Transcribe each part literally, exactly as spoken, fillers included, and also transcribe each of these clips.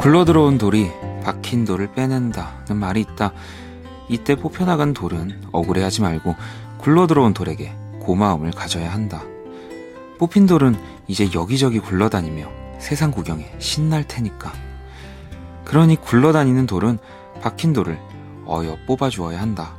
굴러들어온 돌이 박힌 돌을 빼낸다는 말이 있다. 이때 뽑혀나간 돌은 억울해하지 말고 굴러들어온 돌에게 고마움을 가져야 한다. 뽑힌 돌은 이제 여기저기 굴러다니며 세상 구경에 신날 테니까. 그러니 굴러다니는 돌은 박힌 돌을 어여 뽑아주어야 한다.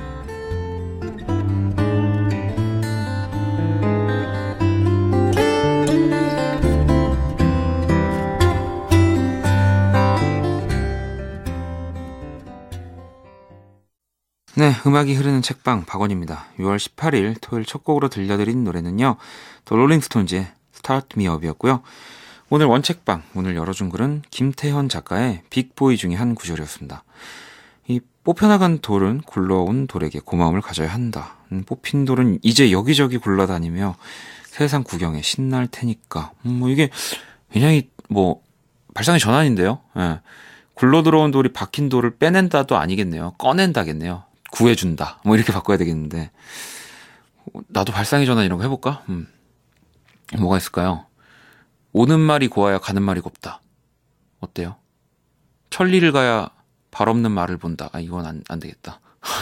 네, 음악이 흐르는 책방 박원입니다. 유월 십팔일 토요일 첫 곡으로 들려드린 노래는요, 더 롤링스톤즈의 Start Me Up이었고요. 오늘 원책방 문을 열어준 글은 김태현 작가의 빅보이 중에 한 구절이었습니다. 이 뽑혀나간 돌은 굴러온 돌에게 고마움을 가져야 한다. 음, 뽑힌 돌은 이제 여기저기 굴러다니며 세상 구경에 신날 테니까. 음, 뭐 이게 굉장히 뭐 발상의 전환인데요. 예. 굴러들어온 돌이 박힌 돌을 빼낸다도 아니겠네요. 꺼낸다겠네요. 구해준다. 뭐 이렇게 바꿔야 되겠는데. 나도 발상의 전환 이런 거 해볼까? 음. 뭐가 있을까요? 오는 말이 고와야 가는 말이 곱다. 어때요? 천리를 가야 발 없는 말을 본다. 아, 이건 안, 안 되겠다.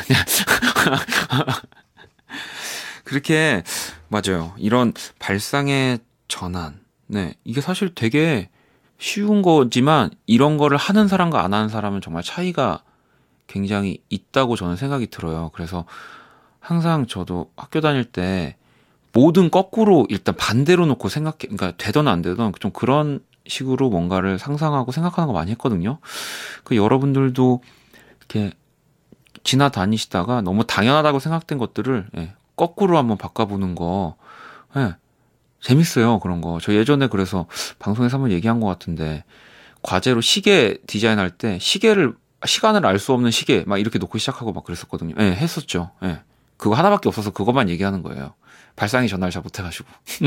그렇게, 맞아요. 이런 발상의 전환. 네. 이게 사실 되게 쉬운 거지만 이런 거를 하는 사람과 안 하는 사람은 정말 차이가 굉장히 있다고 저는 생각이 들어요. 그래서 항상 저도 학교 다닐 때 뭐든 거꾸로 일단 반대로 놓고 생각해, 그러니까 되든 안 되든 좀 그런 식으로 뭔가를 상상하고 생각하는 거 많이 했거든요. 그 여러분들도 이렇게 지나다니시다가 너무 당연하다고 생각된 것들을 예, 거꾸로 한번 바꿔보는 거, 예, 재밌어요. 그런 거. 저 예전에 그래서 방송에서 한번 얘기한 것 같은데 과제로 시계 디자인할 때 시계를 시간을 알 수 없는 시계 막 이렇게 놓고 시작하고 막 그랬었거든요. 예, 했었죠. 예. 그거 하나밖에 없어서 그것만 얘기하는 거예요. 발상의 전환을 잘 못해가지고.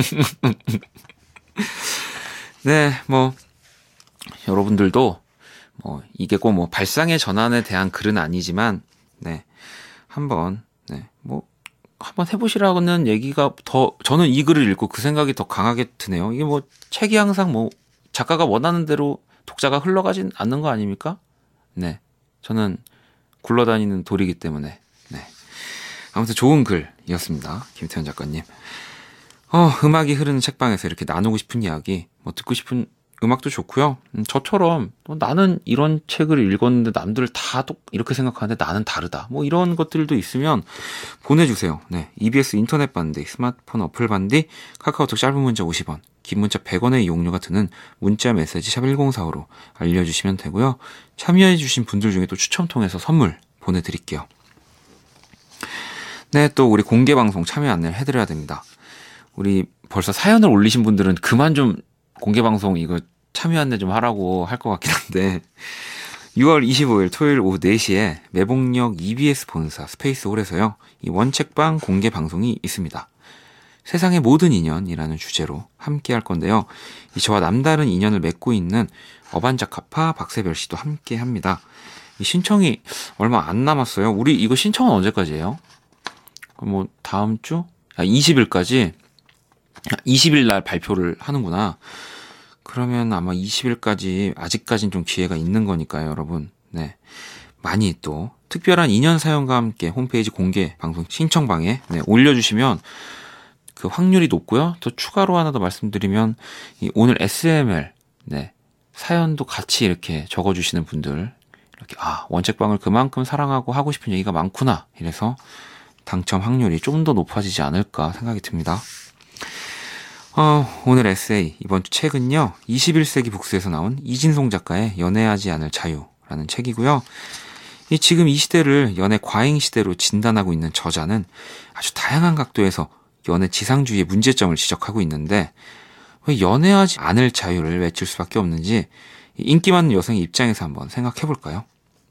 네, 뭐 여러분들도 뭐 이게 꼭 뭐 발상의 전환에 대한 글은 아니지만 네, 한번 네, 뭐 한번 해보시라는 얘기가 더, 저는 이 글을 읽고 그 생각이 더 강하게 드네요. 이게 뭐 책이 항상 뭐 작가가 원하는 대로 독자가 흘러가진 않는 거 아닙니까? 네, 저는 굴러다니는 돌이기 때문에. 네, 아무튼 좋은 글이었습니다. 김태현 작가님. 어, 음악이 흐르는 책방에서 이렇게 나누고 싶은 이야기, 뭐 듣고 싶은 음악도 좋고요. 음, 저처럼 또 나는 이런 책을 읽었는데 남들 다 이렇게 생각하는데 나는 다르다. 뭐 이런 것들도 있으면 보내주세요. 네, 이비에스 인터넷 반디, 스마트폰 어플 반디, 카카오톡 짧은 문자 오십 원, 긴 문자 백 원의 이용료가 드는 문자 메시지 샵 일공사오로 알려주시면 되고요. 참여해주신 분들 중에 또 추첨 통해서 선물 보내드릴게요. 네, 또 우리 공개방송 참여 안내를 해드려야 됩니다. 우리 벌써 사연을 올리신 분들은 그만 좀 공개방송 이거 참여 안내 좀 하라고 할 것 같긴 한데, 유월 이십오일 토요일 오후 네 시에 매봉역 이비에스 본사 스페이스홀에서요, 이 원책방 공개 방송이 있습니다. 세상의 모든 인연이라는 주제로 함께 할 건데요. 이 저와 남다른 인연을 맺고 있는 어반자카파 박세별 씨도 함께 합니다. 이 신청이 얼마 안 남았어요. 우리 이거 신청은 언제까지예요? 뭐 다음 주? 아, 이십 일까지? 이십 일 날 발표를 하는구나. 그러면 아마 이십 일까지 아직까지는 좀 기회가 있는 거니까요, 여러분. 네, 많이 또 특별한 인연 사연과 함께 홈페이지 공개 방송 신청방에 네, 올려주시면 그 확률이 높고요. 또 추가로 하나 더 말씀드리면 이 오늘 에스엠엘 네, 사연도 같이 이렇게 적어주시는 분들 이렇게 아 원책방을 그만큼 사랑하고 하고 싶은 얘기가 많구나 이래서 당첨 확률이 좀 더 높아지지 않을까 생각이 듭니다. 어, 오늘 에세이, 이번 주 책은요, 이십일 세기 북스에서 나온 이진송 작가의 연애하지 않을 자유라는 책이고요. 이 지금 이 시대를 연애 과잉 시대로 진단하고 있는 저자는 아주 다양한 각도에서 연애 지상주의의 문제점을 지적하고 있는데, 왜 연애하지 않을 자유를 외칠 수밖에 없는지 인기 많은 여성의 입장에서 한번 생각해 볼까요?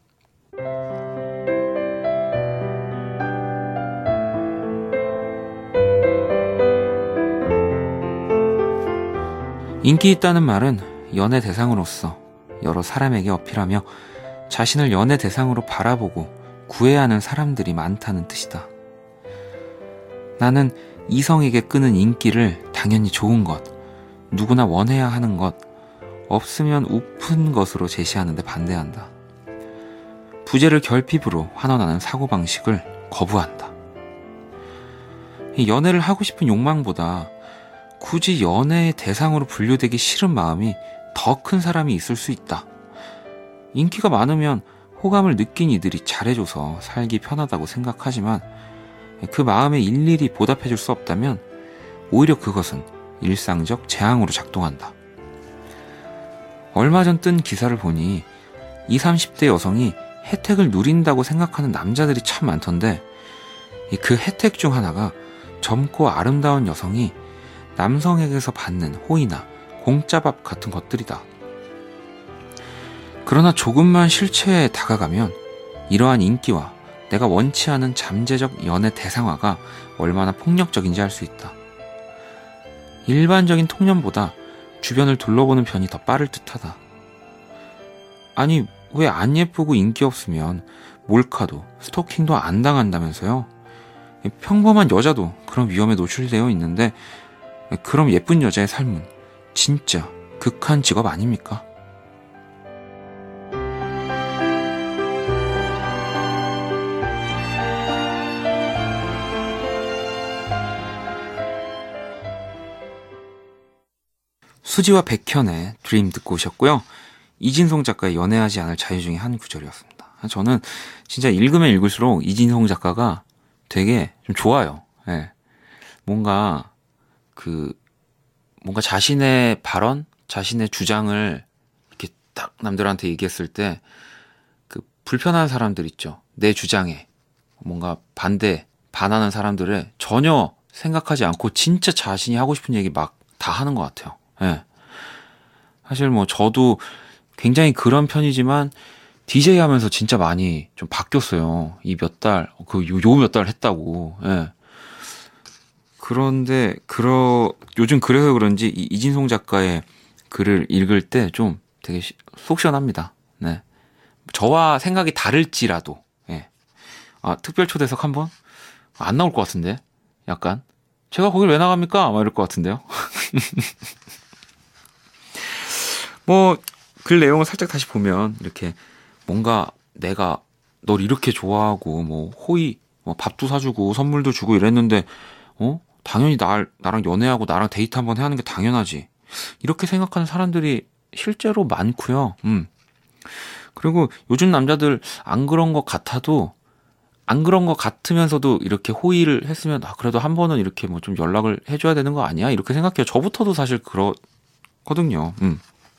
인기 있다는 말은 연애 대상으로서 여러 사람에게 어필하며 자신을 연애 대상으로 바라보고 구해야 하는 사람들이 많다는 뜻이다. 나는 이성에게 끄는 인기를 당연히 좋은 것, 누구나 원해야 하는 것, 없으면 우픈 것으로 제시하는데 반대한다. 부재를 결핍으로 환원하는 사고방식을 거부한다. 이 연애를 하고 싶은 욕망보다 굳이 연애의 대상으로 분류되기 싫은 마음이 더 큰 사람이 있을 수 있다. 인기가 많으면 호감을 느낀 이들이 잘해줘서 살기 편하다고 생각하지만 그 마음에 일일이 보답해줄 수 없다면 오히려 그것은 일상적 재앙으로 작동한다. 얼마 전 뜬 기사를 보니 이십, 삼십 대 여성이 혜택을 누린다고 생각하는 남자들이 참 많던데 그 혜택 중 하나가 젊고 아름다운 여성이 남성에게서 받는 호의나 공짜밥 같은 것들이다. 그러나 조금만 실체에 다가가면 이러한 인기와 내가 원치 않은 잠재적 연애 대상화가 얼마나 폭력적인지 알 수 있다. 일반적인 통념보다 주변을 둘러보는 편이 더 빠를 듯하다. 아니, 왜 안 예쁘고 인기 없으면 몰카도 스토킹도 안 당한다면서요? 평범한 여자도 그런 위험에 노출되어 있는데 그럼 예쁜 여자의 삶은 진짜 극한 직업 아닙니까? 수지와 백현의 드림 듣고 오셨고요. 이진송 작가의 연애하지 않을 자유 중에 한 구절이었습니다. 저는 진짜 읽으면 읽을수록 이진송 작가가 되게 좀 좋아요. 예. 뭔가 그 뭔가 자신의 발언, 자신의 주장을 이렇게 딱 남들한테 얘기했을 때 그 불편한 사람들 있죠. 내 주장에 뭔가 반대, 반하는 사람들을 전혀 생각하지 않고 진짜 자신이 하고 싶은 얘기 막 다 하는 것 같아요. 예. 사실 뭐 저도 굉장히 그런 편이지만 디제이 하면서 진짜 많이 좀 바뀌었어요. 이 몇 달, 그 요 몇 달 했다고. 예. 그런데 그러 요즘 그래서 그런지 이, 이진송 작가의 글을 읽을 때 좀 되게 시, 속 시원합니다. 네. 저와 생각이 다를지라도. 예. 아, 특별 초대석 한번 안 나올 것 같은데. 약간 제가 거길 왜 나갑니까? 막 이럴 것 같은데요. 뭐 글 내용을 살짝 다시 보면 이렇게 뭔가 내가 널 이렇게 좋아하고 뭐 호의, 뭐 밥도 사주고 선물도 주고 이랬는데 어 당연히 날 나랑 연애하고 나랑 데이트 한번 해야 하는 게 당연하지. 이렇게 생각하는 사람들이 실제로 많고요. 음. 그리고 요즘 남자들 안 그런 것 같아도 안 그런 것 같으면서도 이렇게 호의를 했으면 아 그래도 한 번은 이렇게 뭐 좀 연락을 해줘야 되는 거 아니야? 이렇게 생각해요. 저부터도 사실 그렇거든요. 음.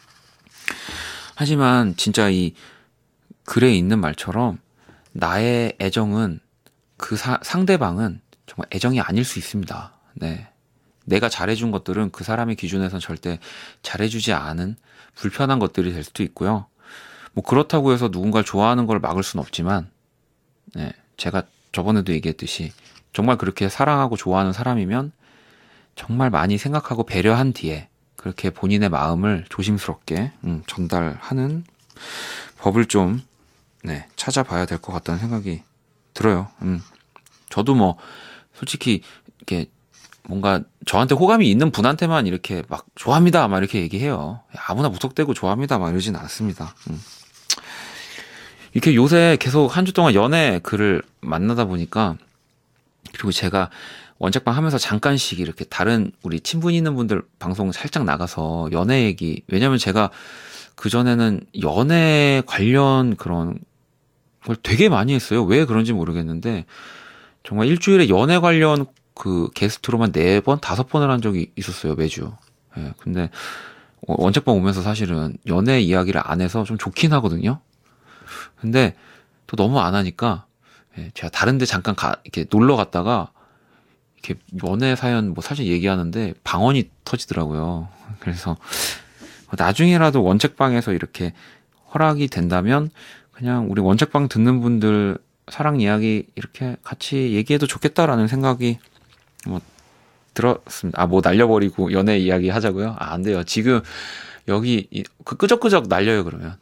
하지만 진짜 이 글에 있는 말처럼 나의 애정은 그 사, 상대방은 정말 애정이 아닐 수 있습니다. 네. 내가 잘해준 것들은 그 사람의 기준에선 절대 잘해주지 않은 불편한 것들이 될 수도 있고요. 뭐 그렇다고 해서 누군가를 좋아하는 걸 막을 수는 없지만, 네. 제가 저번에도 얘기했듯이 정말 그렇게 사랑하고 좋아하는 사람이면 정말 많이 생각하고 배려한 뒤에 그렇게 본인의 마음을 조심스럽게 음, 전달하는 법을 좀 네, 찾아봐야 될 것 같다는 생각이 들어요. 음. 저도 뭐 솔직히 이렇게 뭔가 저한테 호감이 있는 분한테만 이렇게 막 좋아합니다 막 이렇게 얘기해요. 아무나 무턱대고 좋아합니다 막 이러진 않습니다. 음. 이렇게 요새 계속 한 주 동안 연애 글을 만나다 보니까 그리고 제가 원작방 하면서 잠깐씩 이렇게 다른 우리 친분 있는 분들 방송 살짝 나가서 연애 얘기, 왜냐면 제가 그전에는 연애 관련 그런 걸 되게 많이 했어요. 왜 그런지 모르겠는데 정말 일주일에 연애 관련 그 게스트로만 네 번, 다섯 번을 한 적이 있었어요, 매주. 예, 근데 원작방 오면서 사실은 연애 이야기를 안 해서 좀 좋긴 하거든요. 근데 또 너무 안 하니까 예, 제가 다른 데 잠깐 가, 이렇게 놀러 갔다가 이렇게 연애 사연 뭐 사실 얘기하는데 방언이 터지더라고요. 그래서 나중에라도 원책방에서 이렇게 허락이 된다면 그냥 우리 원책방 듣는 분들 사랑 이야기 이렇게 같이 얘기해도 좋겠다라는 생각이 뭐 들었습니다. 아, 뭐 날려버리고 연애 이야기 하자고요? 아, 안 돼요. 지금 여기 그 끄적끄적 날려요, 그러면.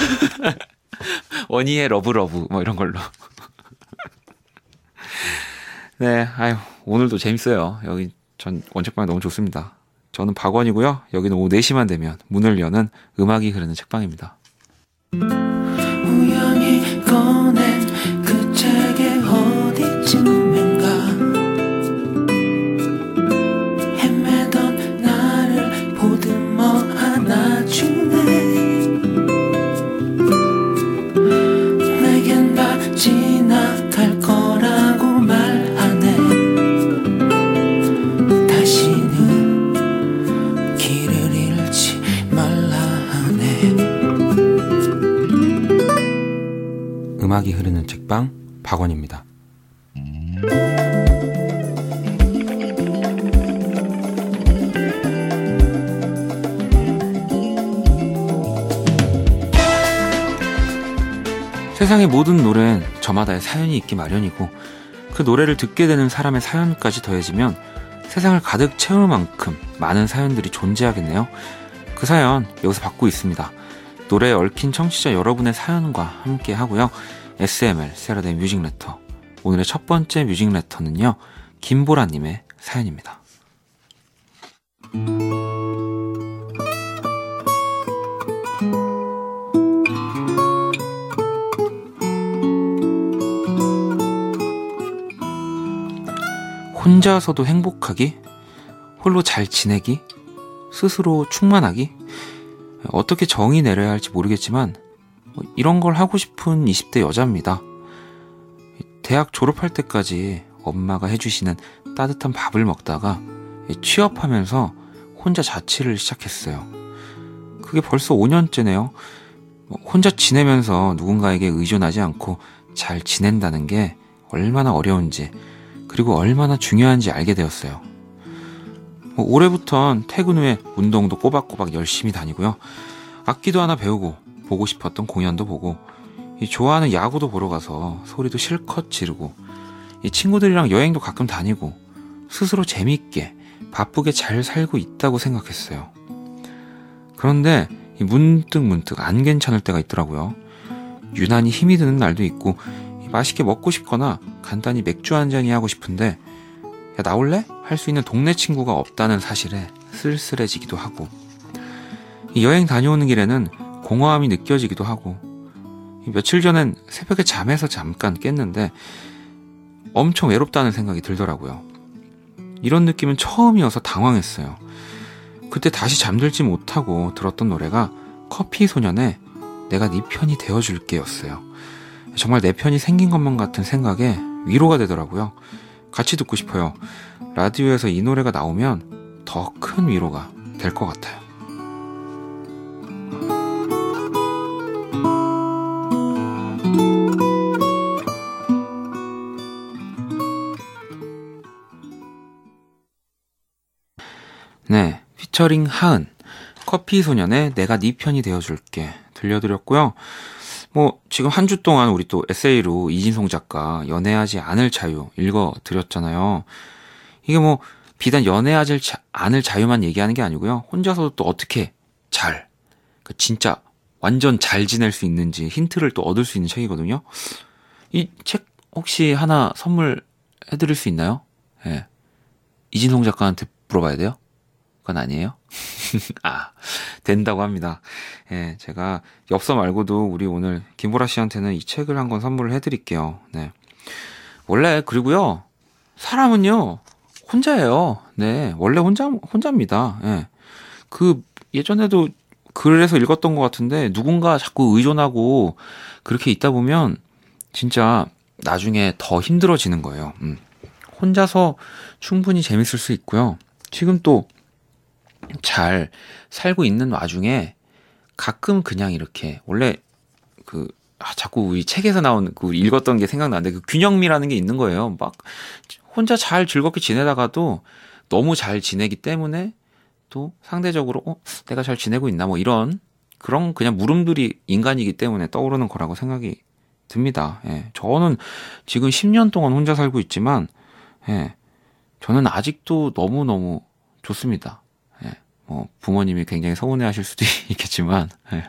원희의 러브러브 뭐 이런 걸로. 네, 아유, 오늘도 재밌어요. 여기 전 원책방이 너무 좋습니다. 저는 박원이고요. 여기는 오후 네 시만 되면 문을 여는 음악이 흐르는 책방입니다. 우연히 꺼낸 그 책의 어디쯤인가 헤매던 나를 보듬어 안아주네. 내겐 다 지나갈 거라고 말하네. 다시는 길을 잃지 말라 하네. 음악이 흐르는 책방 박원입니다. 세상의 모든 노래는 저마다의 사연이 있기 마련이고 그 노래를 듣게 되는 사람의 사연까지 더해지면 세상을 가득 채울 만큼 많은 사연들이 존재하겠네요. 그 사연 여기서 받고 있습니다. 노래에 얽힌 청취자 여러분의 사연과 함께 하고요. 에스엠엘 세라데이 뮤직레터, 오늘의 첫 번째 뮤직레터는요, 김보라님의 사연입니다. 혼자서도 행복하기, 홀로 잘 지내기, 스스로 충만하기, 어떻게 정의 내려야 할지 모르겠지만 이런 걸 하고 싶은 이십 대 여자입니다. 대학 졸업할 때까지 엄마가 해주시는 따뜻한 밥을 먹다가 취업하면서 혼자 자취를 시작했어요. 그게 벌써 오 년째네요. 혼자 지내면서 누군가에게 의존하지 않고 잘 지낸다는 게 얼마나 어려운지, 그리고 얼마나 중요한지 알게 되었어요. 뭐 올해부턴 퇴근 후에 운동도 꼬박꼬박 열심히 다니고요. 악기도 하나 배우고 보고 싶었던 공연도 보고 이 좋아하는 야구도 보러 가서 소리도 실컷 지르고 이 친구들이랑 여행도 가끔 다니고 스스로 재미있게 바쁘게 잘 살고 있다고 생각했어요. 그런데 이 문득 문득 안 괜찮을 때가 있더라고요. 유난히 힘이 드는 날도 있고 맛있게 먹고 싶거나 간단히 맥주 한 잔이 하고 싶은데 야 나올래? 할 수 있는 동네 친구가 없다는 사실에 쓸쓸해지기도 하고 이 여행 다녀오는 길에는 공허함이 느껴지기도 하고 며칠 전엔 새벽에 잠에서 잠깐 깼는데 엄청 외롭다는 생각이 들더라고요. 이런 느낌은 처음이어서 당황했어요. 그때 다시 잠들지 못하고 들었던 노래가 커피소년의 내가 네 편이 되어줄게 였어요. 정말 내 편이 생긴 것만 같은 생각에 위로가 되더라고요. 같이 듣고 싶어요. 라디오에서 이 노래가 나오면 더 큰 위로가 될 것 같아요. 네, 피처링 하은, 커피소년의 내가 네 편이 되어줄게 들려드렸고요. 뭐 지금 한 주 동안 우리 또 에세이로 이진송 작가 연애하지 않을 자유 읽어드렸잖아요. 이게 뭐 비단 연애하지 않을 자유만 얘기하는 게 아니고요. 혼자서도 또 어떻게 잘, 그 진짜 완전 잘 지낼 수 있는지 힌트를 또 얻을 수 있는 책이거든요. 이 책 혹시 하나 선물해드릴 수 있나요? 예. 네. 이진송 작가한테 물어봐야 돼요? 그건 아니에요? 아, 된다고 합니다. 예, 제가 엽서 말고도 우리 오늘 김보라 씨한테는 이 책을 한 권 선물을 해드릴게요. 네. 원래, 그리고요, 사람은요, 혼자예요. 네, 원래 혼자, 혼자입니다. 예. 그, 예전에도 글에서 읽었던 것 같은데, 누군가 자꾸 의존하고 그렇게 있다 보면, 진짜 나중에 더 힘들어지는 거예요. 음. 혼자서 충분히 재밌을 수 있고요. 지금 또, 잘 살고 있는 와중에 가끔 그냥 이렇게 원래 그 아, 자꾸 우리 책에서 나온 그 읽었던 게 생각나는데 그 균형미라는 게 있는 거예요. 막 혼자 잘 즐겁게 지내다가도 너무 잘 지내기 때문에 또 상대적으로 어 내가 잘 지내고 있나 뭐 이런 그런 그냥 물음들이 인간이기 때문에 떠오르는 거라고 생각이 듭니다. 예. 저는 지금 십 년 동안 혼자 살고 있지만 예. 저는 아직도 너무너무 좋습니다. 어, 부모님이 굉장히 서운해하실 수도 있겠지만 예.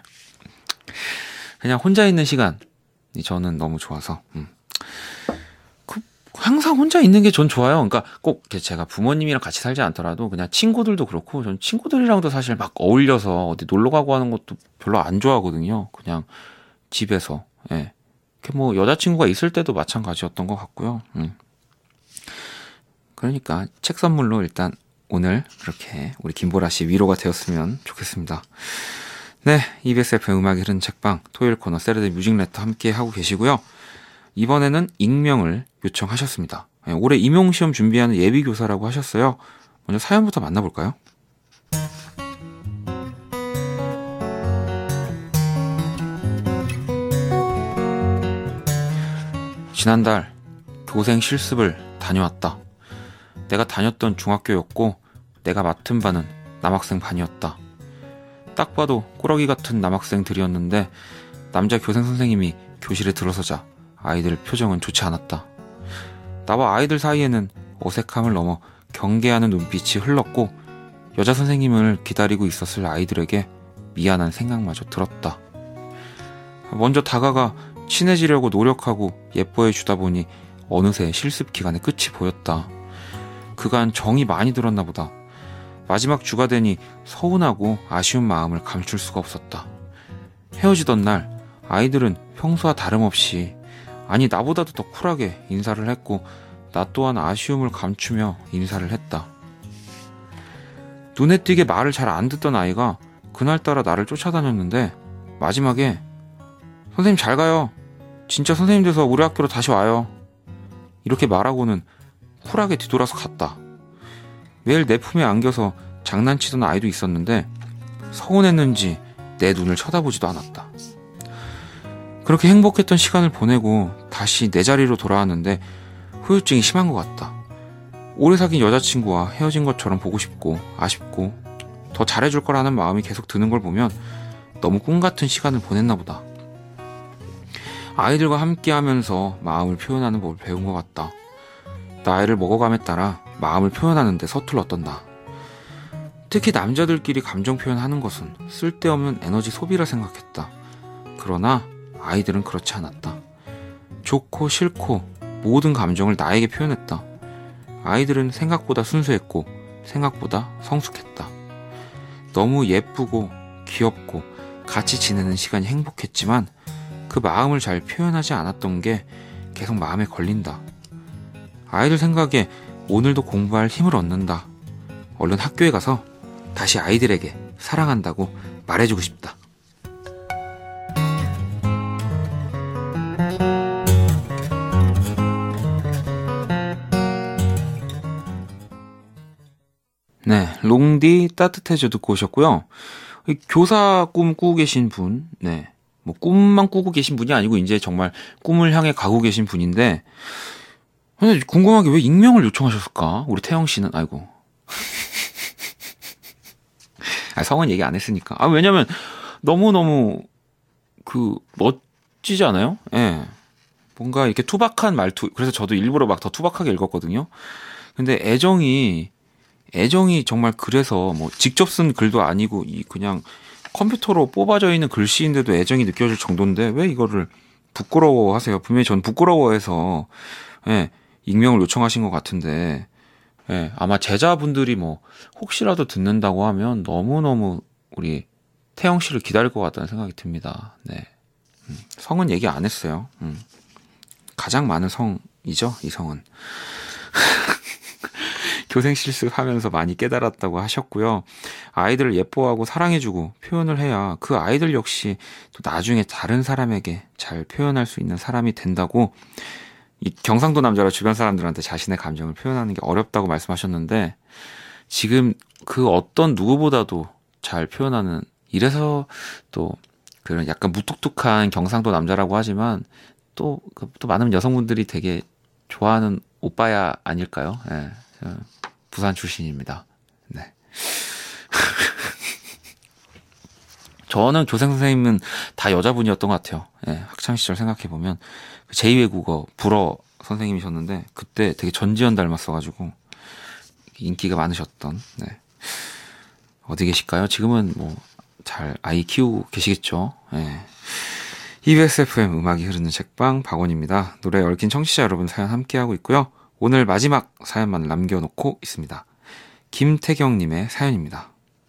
그냥 혼자 있는 시간이 저는 너무 좋아서 음. 그, 항상 혼자 있는 게 전 좋아요. 그러니까 꼭 제가 부모님이랑 같이 살지 않더라도 그냥 친구들도 그렇고 전 친구들이랑도 사실 막 어울려서 어디 놀러 가고 하는 것도 별로 안 좋아하거든요. 그냥 집에서. 예. 뭐 여자친구가 있을 때도 마찬가지였던 것 같고요. 음. 그러니까 책 선물로 일단 오늘 그렇게 우리 김보라 씨 위로가 되었으면 좋겠습니다. 네, 이비에스 에프엠 음악이 흐르는 책방 토요일 코너 세러데이 뮤직레터 함께 하고 계시고요. 이번에는 익명을 요청하셨습니다. 네, 올해 임용시험 준비하는 예비교사라고 하셨어요. 먼저 사연부터 만나볼까요? 지난달 교생 실습을 다녀왔다. 내가 다녔던 중학교였고 내가 맡은 반은 남학생 반이었다. 딱 봐도 꾸러기 같은 남학생들이었는데 남자 교생 선생님이 교실에 들어서자 아이들 표정은 좋지 않았다. 나와 아이들 사이에는 어색함을 넘어 경계하는 눈빛이 흘렀고 여자 선생님을 기다리고 있었을 아이들에게 미안한 생각마저 들었다. 먼저 다가가 친해지려고 노력하고 예뻐해 주다 보니 어느새 실습 기간의 끝이 보였다. 그간 정이 많이 들었나 보다. 마지막 주가 되니 서운하고 아쉬운 마음을 감출 수가 없었다. 헤어지던 날 아이들은 평소와 다름없이 아니 나보다도 더 쿨하게 인사를 했고 나 또한 아쉬움을 감추며 인사를 했다. 눈에 띄게 말을 잘 안 듣던 아이가 그날따라 나를 쫓아다녔는데 마지막에 선생님 잘 가요. 진짜 선생님 돼서 우리 학교로 다시 와요. 이렇게 말하고는 쿨하게 뒤돌아서 갔다. 매일 내 품에 안겨서 장난치던 아이도 있었는데 서운했는지 내 눈을 쳐다보지도 않았다. 그렇게 행복했던 시간을 보내고 다시 내 자리로 돌아왔는데 후유증이 심한 것 같다. 오래 사귄 여자친구와 헤어진 것처럼 보고 싶고 아쉽고 더 잘해줄 거라는 마음이 계속 드는 걸 보면 너무 꿈같은 시간을 보냈나 보다. 아이들과 함께하면서 마음을 표현하는 법을 배운 것 같다. 나이를 먹어감에 따라 마음을 표현하는 데 서툴렀던 나. 특히 남자들끼리 감정 표현하는 것은 쓸데없는 에너지 소비라 생각했다. 그러나 아이들은 그렇지 않았다. 좋고 싫고 모든 감정을 나에게 표현했다. 아이들은 생각보다 순수했고 생각보다 성숙했다. 너무 예쁘고 귀엽고 같이 지내는 시간이 행복했지만 그 마음을 잘 표현하지 않았던 게 계속 마음에 걸린다. 아이들 생각에 오늘도 공부할 힘을 얻는다. 얼른 학교에 가서 다시 아이들에게 사랑한다고 말해주고 싶다. 네, 롱디 따뜻해져 듣고 오셨고요. 교사 꿈 꾸고 계신 분, 네, 뭐 꿈만 꾸고 계신 분이 아니고 이제 정말 꿈을 향해 가고 계신 분인데, 근데 궁금한 게 왜 익명을 요청하셨을까? 우리 태영 씨는 아이고. 아, 성은 얘기 안 했으니까. 아, 왜냐면 너무 너무 그 멋지지 않아요? 예. 네. 뭔가 이렇게 투박한 말투. 그래서 저도 일부러 막 더 투박하게 읽었거든요. 근데 애정이 애정이 정말 그래서 뭐 직접 쓴 글도 아니고 이 그냥 컴퓨터로 뽑아져 있는 글씨인데도 애정이 느껴질 정도인데 왜 이거를 부끄러워하세요? 분명히 전 부끄러워해서 예, 익명을 요청하신 것 같은데 예, 아마 제자분들이 뭐 혹시라도 듣는다고 하면 너무너무 우리 태영 씨를 기다릴 것 같다는 생각이 듭니다. 네. 음, 성은 얘기 안 했어요. 음. 가장 많은 성이죠, 이 성은. 교생 실습하면서 많이 깨달았다고 하셨고요. 아이들을 예뻐하고 사랑해주고 표현을 해야 그 아이들 역시 또 나중에 다른 사람에게 잘 표현할 수 있는 사람이 된다고. 이 경상도 남자라 주변 사람들한테 자신의 감정을 표현하는 게 어렵다고 말씀하셨는데 지금 그 어떤 누구보다도 잘 표현하는, 이래서 또 그런 약간 무뚝뚝한 경상도 남자라고 하지만 또, 또 많은 여성분들이 되게 좋아하는 오빠야 아닐까요? 네. 부산 출신입니다. 네. 저는 교생 선생님은 다 여자분이었던 것 같아요. 네, 학창시절 생각해보면 제이 외국어 불어 선생님이셨는데 그때 되게 전지현 닮았어가지고 인기가 많으셨던. 네. 어디 계실까요? 지금은 뭐 잘 아이 키우고 계시겠죠. 네. 이비에스 에프엠 음악이 흐르는 책방 박원입니다. 노래 얽힌 청취자 여러분 사연 함께하고 있고요. 오늘 마지막 사연만 남겨놓고 있습니다. 김태경님의 사연입니다.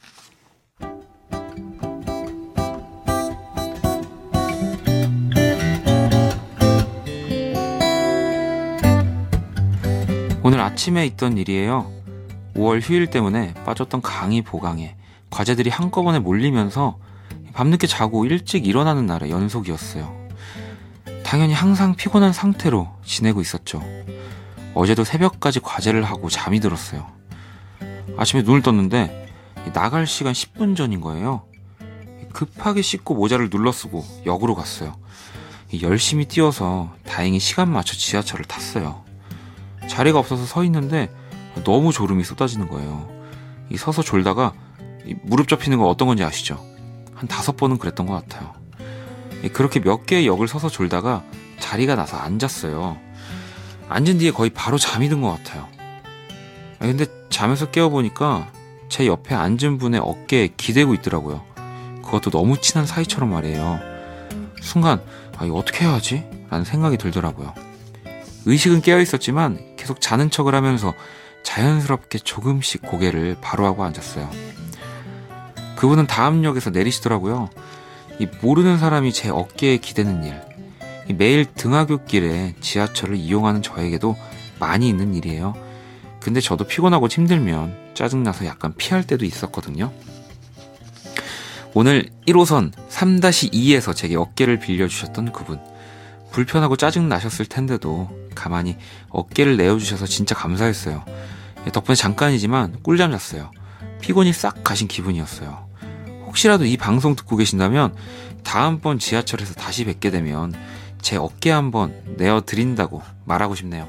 오늘 아침에 있던 일이에요. 오월 휴일 때문에 빠졌던 강의 보강에 과제들이 한꺼번에 몰리면서 밤늦게 자고 일찍 일어나는 날의 연속이었어요. 당연히 항상 피곤한 상태로 지내고 있었죠. 어제도 새벽까지 과제를 하고 잠이 들었어요. 아침에 눈을 떴는데 나갈 시간 십 분 전인 거예요. 급하게 씻고 모자를 눌러쓰고 역으로 갔어요. 열심히 뛰어서 다행히 시간 맞춰 지하철을 탔어요. 자리가 없어서 서 있는데 너무 졸음이 쏟아지는 거예요. 이 서서 졸다가 무릎 접히는 거 어떤 건지 아시죠? 한 다섯 번은 그랬던 것 같아요. 그렇게 몇 개의 역을 서서 졸다가 자리가 나서 앉았어요. 앉은 뒤에 거의 바로 잠이 든 것 같아요. 근데 잠에서 깨어보니까 제 옆에 앉은 분의 어깨에 기대고 있더라고요. 그것도 너무 친한 사이처럼 말이에요. 순간 아, 이거 어떻게 해야 하지? 라는 생각이 들더라고요. 의식은 깨어있었지만 계속 자는 척을 하면서 자연스럽게 조금씩 고개를 바로 하고 앉았어요. 그분은 다음 역에서 내리시더라고요. 이 모르는 사람이 제 어깨에 기대는 일, 이 매일 등하굣길에 지하철을 이용하는 저에게도 많이 있는 일이에요. 근데 저도 피곤하고 힘들면 짜증나서 약간 피할 때도 있었거든요. 오늘 일 호선 삼 이에서 제게 어깨를 빌려주셨던 그분, 불편하고 짜증나셨을 텐데도 가만히 어깨를 내어주셔서 진짜 감사했어요. 덕분에 잠깐이지만 꿀잠 잤어요. 피곤이 싹 가신 기분이었어요. 혹시라도 이 방송 듣고 계신다면 다음번 지하철에서 다시 뵙게 되면 제 어깨 한번 내어드린다고 말하고 싶네요.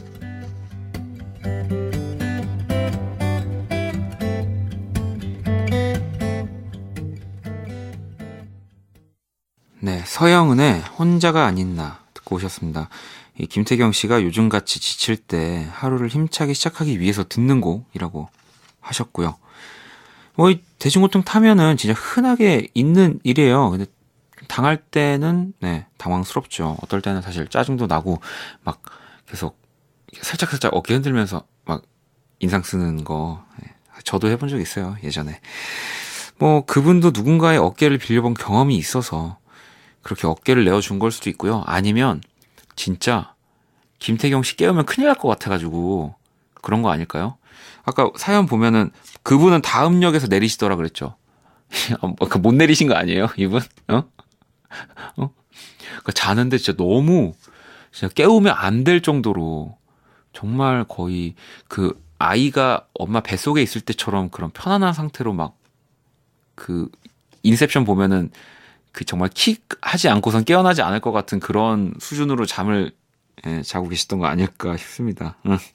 네, 서영은의 혼자가 아닌 나 듣고 오셨습니다. 이 김태경 씨가 요즘같이 지칠 때 하루를 힘차게 시작하기 위해서 듣는 곡이라고 하셨고요. 뭐, 이 대중교통 타면은 진짜 흔하게 있는 일이에요. 근데 당할 때는, 네, 당황스럽죠. 어떨 때는 사실 짜증도 나고, 막 계속 살짝살짝 어깨 흔들면서 막 인상 쓰는 거. 네, 저도 해본 적 있어요, 예전에. 뭐, 그분도 누군가의 어깨를 빌려본 경험이 있어서 그렇게 어깨를 내어준 걸 수도 있고요. 아니면, 진짜, 김태경 씨 깨우면 큰일 날 것 같아가지고, 그런 거 아닐까요? 아까 사연 보면은, 그분은 다음 역에서 내리시더라 그랬죠. 못 내리신 거 아니에요, 이분? 어? 어? 그러니까 자는데 진짜 너무, 진짜 깨우면 안 될 정도로, 정말 거의 그 아이가 엄마 뱃속에 있을 때처럼 그런 편안한 상태로 막, 그, 인셉션 보면은, 그 정말 킥 하지 않고선 깨어나지 않을 것 같은 그런 수준으로 잠을 예, 자고 계셨던 거 아닐까 싶습니다.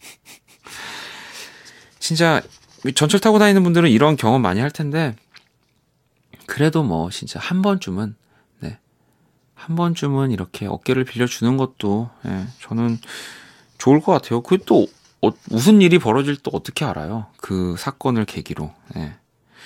진짜 전철 타고 다니는 분들은 이런 경험 많이 할 텐데 그래도 뭐 진짜 한 번쯤은 네, 한 번쯤은 이렇게 어깨를 빌려주는 것도 예, 저는 좋을 것 같아요. 그게 또 어, 무슨 일이 벌어질 또 어떻게 알아요? 그 사건을 계기로. 예.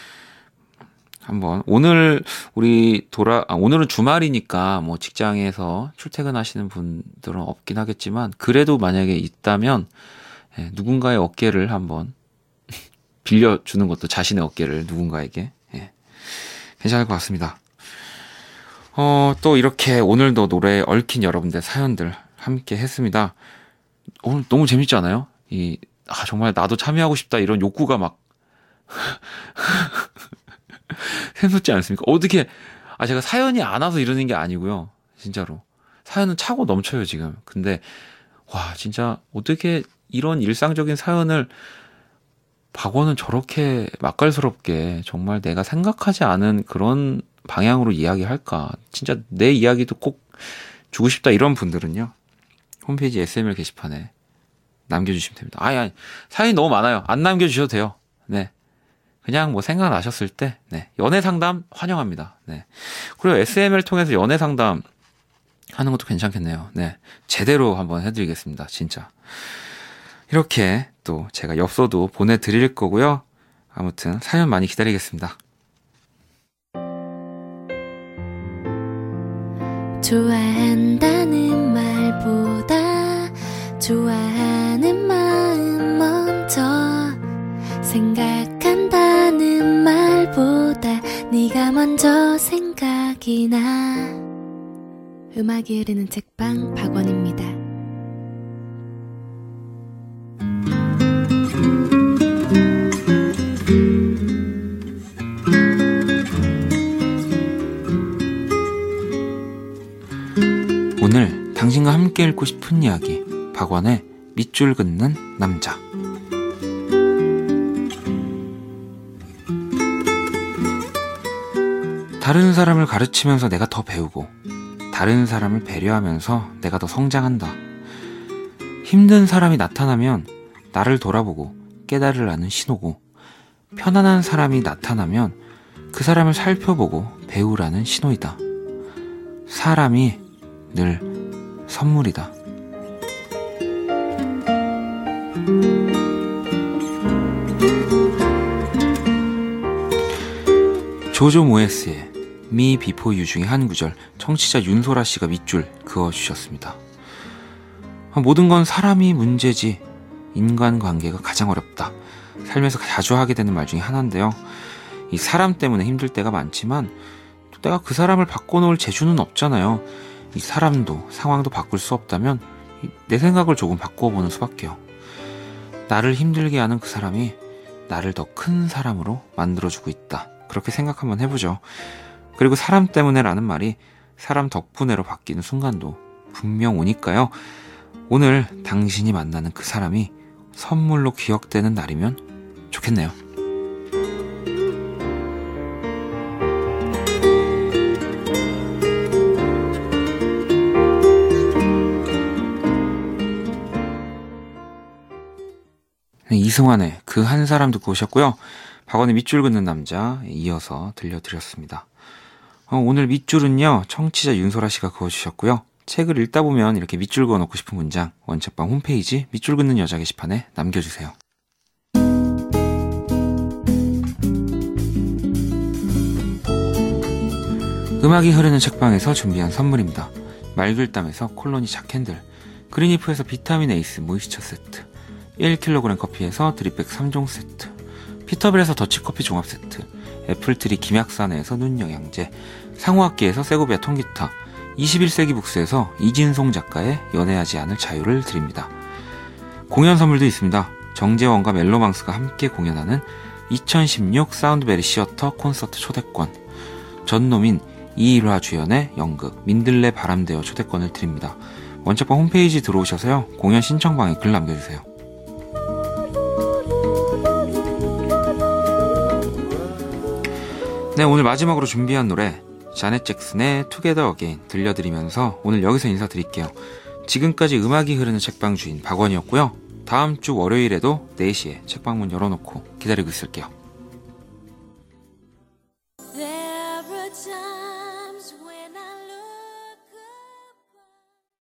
한번 오늘 우리 돌아 아, 오늘은 주말이니까 뭐 직장에서 출퇴근하시는 분들은 없긴 하겠지만 그래도 만약에 있다면 예, 누군가의 어깨를 한번 빌려주는 것도 자신의 어깨를 누군가에게 예, 괜찮을 것 같습니다. 어, 또 이렇게 오늘도 노래에 얽힌 여러분들 사연들 함께 했습니다. 오늘 너무 재밌지 않아요? 이 아, 정말 나도 참여하고 싶다 이런 욕구가 막 샘솟지 않습니까? 어떻게, 아, 제가 사연이 안 와서 이러는 게 아니고요. 진짜로. 사연은 차고 넘쳐요, 지금. 근데, 와, 진짜, 어떻게 이런 일상적인 사연을, 박원은 저렇게 맛깔스럽게, 정말 내가 생각하지 않은 그런 방향으로 이야기할까. 진짜 내 이야기도 꼭 주고 싶다, 이런 분들은요. 홈페이지 에스엠엘 게시판에 남겨주시면 됩니다. 아니, 아니, 사연이 너무 많아요. 안 남겨주셔도 돼요. 네. 그냥 뭐 생각나셨을 때, 네. 연애 상담 환영합니다. 네. 그리고 에스엠엘 통해서 연애 상담 하는 것도 괜찮겠네요. 네. 제대로 한번 해드리겠습니다. 진짜. 이렇게 또 제가 엽서도 보내드릴 거고요. 아무튼 사연 많이 기다리겠습니다. 좋아한다는 말보다 좋아하는 마음 먼저 생각한다는 말보다 네가 먼저 생각이 나. 음악이 흐르는 책방 박원입니다. 오늘 당신과 함께 읽고 싶은 이야기, 박원의 밑줄 긋는 남자. 다른 사람을 가르치면서 내가 더 배우고, 다른 사람을 배려하면서 내가 더 성장한다. 힘든 사람이 나타나면 나를 돌아보고 깨달으라는 신호고, 편안한 사람이 나타나면 그 사람을 살펴보고 배우라는 신호이다. 사람이 늘 선물이다. 조조 모에스의 Me Before You 중에 한 구절, 청취자 윤소라 씨가 밑줄 그어주셨습니다. 모든 건 사람이 문제지, 인간관계가 가장 어렵다. 살면서 자주 하게 되는 말 중에 하나인데요. 이 사람 때문에 힘들 때가 많지만 또 내가 그 사람을 바꿔놓을 재주는 없잖아요. 이 사람도 상황도 바꿀 수 없다면 내 생각을 조금 바꿔보는 수밖에요. 나를 힘들게 하는 그 사람이 나를 더 큰 사람으로 만들어주고 있다. 그렇게 생각 한번 해보죠. 그리고 사람 때문에라는 말이 사람 덕분에로 바뀌는 순간도 분명 오니까요. 오늘 당신이 만나는 그 사람이 선물로 기억되는 날이면 좋겠네요. 이승환의 그 한 사람 듣고 오셨고요. 박원의 밑줄 긋는 남자 이어서 들려드렸습니다. 어, 오늘 밑줄은요, 청취자 윤소라 씨가 그어주셨고요. 책을 읽다 보면 이렇게 밑줄 그어놓고 싶은 문장 원책방 홈페이지 밑줄 긋는 여자 게시판에 남겨주세요. 음악이 흐르는 책방에서 준비한 선물입니다. 말글담에서 콜로니 자캔들, 그린리프에서 비타민 에이스 모이스처 세트, 일 킬로그램 커피에서 드립백 삼 종 세트, 피터빌에서 더치커피 종합 세트, 애플트리 김약산에서 눈영양제, 상호악기에서 세고비아 통기타, 이십일 세기 북스에서 이진송 작가의 연애하지 않을 자유를 드립니다. 공연 선물도 있습니다. 정재원과 멜로망스가 함께 공연하는 이천십육 사운드베리 시어터 콘서트 초대권, 전노민 이일화 주연의 연극 민들레 바람대어 초대권을 드립니다. 원책방 홈페이지 들어오셔서요, 공연 신청방에 글 남겨주세요. 네, 오늘 마지막으로 준비한 노래 자넷 잭슨의 투게더 어게인 들려드리면서 오늘 여기서 인사드릴게요. 지금까지 음악이 흐르는 책방 주인 박원이었고요. 다음 주 월요일에도 네 시에 책방문 열어놓고 기다리고 있을게요.